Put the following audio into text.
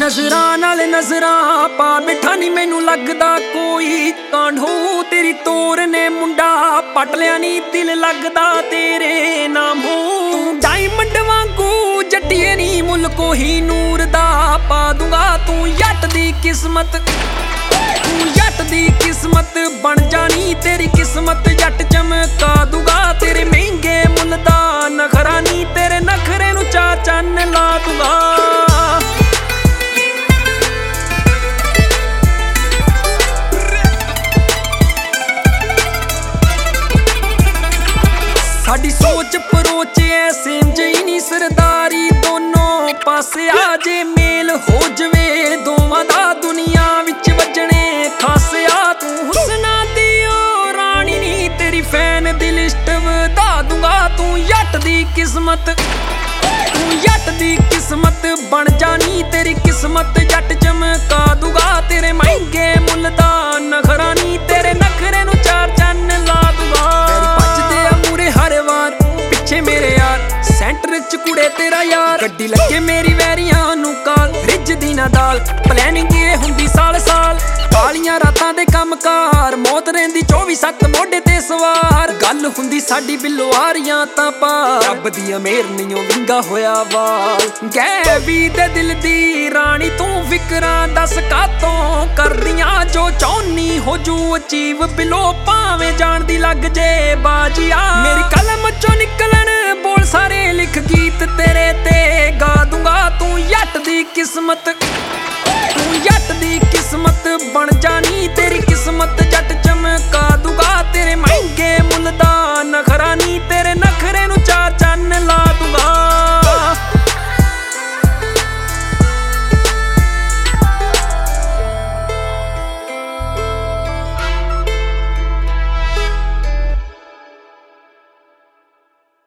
ਨਜ਼ਰਾਂ ਨਾਲ ਨਜ਼ਰਾਂ ਪਾ ਬਿਠਾ ਨੀ ਮੈਨੂੰ ਲੱਗਦਾ ਕੋਈ ਕਾਂਢੂ ਤੇਰੀ ਤੋਰ ਨੇ ਮੁੰਡਾ ਪਟ ਲਿਆ ਨੀ ਦਿਲ ਲੱਗਦਾ ਤੇਰੇ ਨਾਮੋਂ ਤੂੰ ਡਾਇਮੰਡ ਵਾਂਗੂ ਜੱਟੀਏ ਨੀ ਮੁੱਲ ਕੋਈ ਨੂਰ ਦਾ ਪਾ ਦੂੰਗਾ ਤੂੰ ਜੱਟ ਦੀ ਕਿਸਮਤ ਬਣ ਜਾਣੀ ਤੇਰੀ ਕਿਸਮਤ ਜੱਟ ਚਮਕਾ ਦੂੰਗਾ ਤੇਰੇ ਮਹਿੰਗੇ ਮੁੱਲ ਦਾ ਨਖਰਾ ਨੀ ਤੇਰੇ ਨਖਰੇ ਨੂੰ ਚਾਰ ਚੰਨ ਲਾ ਦੂੰਗਾ ਸਾਡੀ ਸੋਚ ਪਰੋਚ ਐ ਸੇਮ ਜਿਹੀ ਨੀ ਸਰਦਾਰੀ ਦੋਨੋਂ ਪਾਸੇ ਆ ਜੇ ਮੇਲ ਹੋ ਜਵੇ ਦੋਵਾਂ ਦਾ ਦੁਨੀਆ ਵਿੱਚ ਵੱਜਣੇ ਖਾਸਿਆ ਤੂੰ ਹੁਸਨਾ ਦੀ ਓ ਰਾਣੀ ਨੀ ਤੇਰੀ ਫੈਨ ਦੀ ਲਿਸਟ ਵਧਾ ਦੂੰਗਾ ਤੂੰ ਜੱਟ ਦੀ ਕਿਸਮਤ ਬਣ ਜਾਣੀ ਤੇਰੀ ਕਿਸਮਤ ਜੱਟ ਚਮਕਾ ਦੂੰਗਾ ਤੇਰੇ ਮਹਿੰਗੇ ਮੁੱਲ ਦਾ ਨਖਰਾ ਨੀ ਤੇਰੇ ਨਖਰੇ ਨੂੰ ਚਾਰ ਚੰਨ ਲਾ ਦੂੰਗਾ ਭੱਜਦੇ ਆ ਮੂਰੇ ਹਰ ਵਾਰ ਪਿੱਛੇ ਮੇਰੇ ਯਾਰ ਸੈਂਟਰ ਚ ਕੁੜੇ ਤੇਰਾ ਯਾਰ ਗੱਡੀ ਲੱਗੇ ਮੇਰੀ ਵੈਰੀਆਂ ਨੂੰ ਕਾਲ ਰਿੱਝਦੀ ਨਾ ਦਾਲ ਪਲੈਨਿੰਗ ਇਹ ਹੁੰਦੀ ਸਾਲ ਕਾਲੀਆਂ ਰਾਤਾਂ ਦੇ ਕੰਮਕਾਰ ਮੌਤ ਰਹਿੰਦੀ 24/7 ਮੋਢੇ ਤੇ ਸਵਾਰ ਗੱਲ ਹੁੰਦੀ ਸਾਡੀ ਬਿੱਲੋਆਰੀਆਂ ਤਾਂ ਪਾ ਰੱਬ ਦੀਆਂ ਮਿਹਰ ਨੀਓ ਵਿੰਗਾ ਹੋਇਆ ਵਾਲ ਗੈਵੀ ਦੇ ਦਿਲ ਦੀ ਰਾਣੀ ਤੂੰ ਫਿਕਰਾਂ ਦੱਸ ਕਾਤੋਂ ਕਰਦੀਆਂ ਜੋ ਚਾਹੁੰਨੀ ਹੋ ਜੂ ਅਚੀਵ ਬਿੱਲੋ ਭਾਵੇਂ ਜਾਣ ਦੀ ਲੱਗ ਜੇ ਬਾਜੀਆ ਮੇਰੀ ਕਲਮ ਚੋਂ ਨਿਕਲਣ ਬੋਲ ਸਾਰੇ ਲਿਖ ਗੀਤ ਤੇਰੇ ਤੇ ਗਾ ਦੂੰਗਾ ਤੂੰ ਜੱਟ ਦੀ ਕਿਸਮਤ ਬਣ ਜਾਣੀ ਤੇਰੀ ਕਿਸਮਤ ਜੱਟ ਚਮ